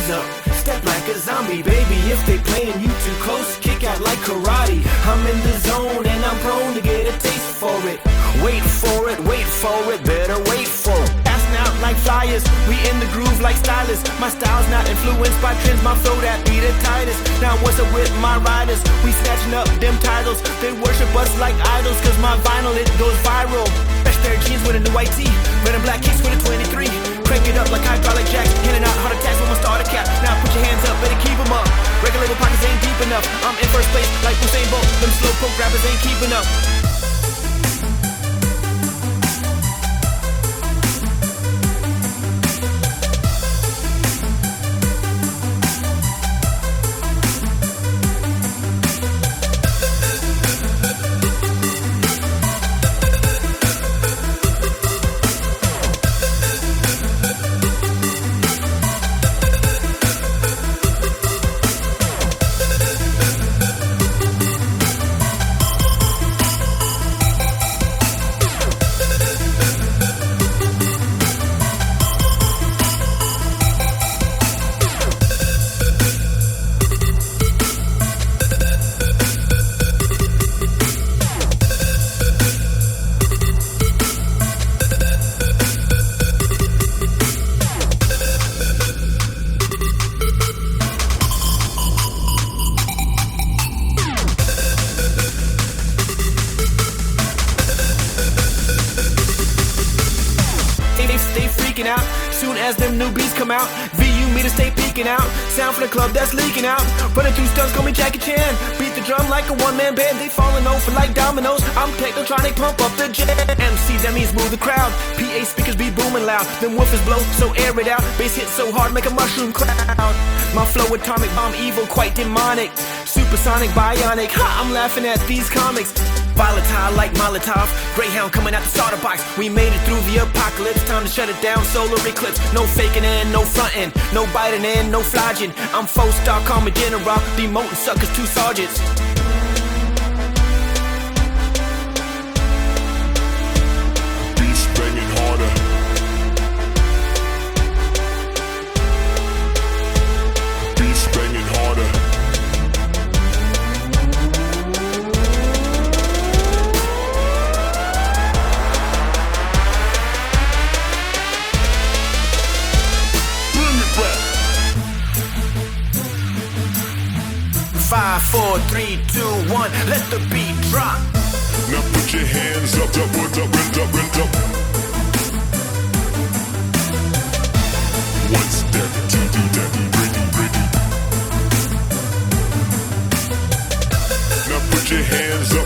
hands up, step like a zombie, baby. If they playing you too close, kick out like karate. I'm in the zone and I'm prone to get a taste for it. Wait for it, better wait for it. Passing out like flyers, we in the groove like stylists. My style's not influenced by trends, my flow that be the tightest. Now what's up with my riders? We snatching up them titles. They worship us like idols, cause my vinyl, it goes viral. Fresh pair of jeans with a new white tee, red and black kicks with a 23. Crank it up like hydraulic jacks, handing out heart attacks with my starter cap. Now put your hands up, better keep them up. Regular label pockets ain't deep enough. I'm in first place like Usain Bolt. Them slow poke rappers ain't keeping up. Stay freaking out, soon as them new beats come out. VU meters stay peeking out, sound from the club that's leaking out. Running through stunts, call me Jackie Chan. Beat the drum like a one-man band, they falling over like dominoes. I'm technotronic, pump up the jam. MCs, that means move the crowd. PA speakers be booming loud, them woofers blow, so air it out. Bass hit so hard, make a mushroom cloud. My flow atomic bomb, evil, quite demonic. Supersonic, bionic, ha, I'm laughing at these comics. Volatile like Molotov, Greyhound coming out the starter box. We made it through the apocalypse, time to shut it down, solar eclipse. No faking in, no frontin', no biting in, no flogging. I'm 4-star, call me general, demoting suckers to sergeants. Beats banging harder. Beats banging harder. Five, 4, 3, 2, 1, let the beat drop. Now put your hands up, up, up, up, up, up. One step, two, that, ready. Now put your hands